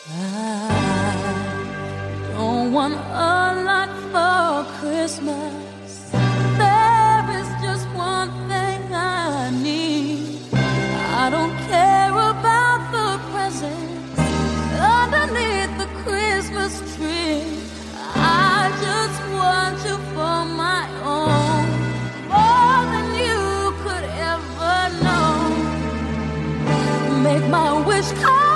I don't want a lot for Christmas. There is just one thing I need. I don't care about the presents underneath the Christmas tree. I just want you for my own, more than you could ever know. Make my wish come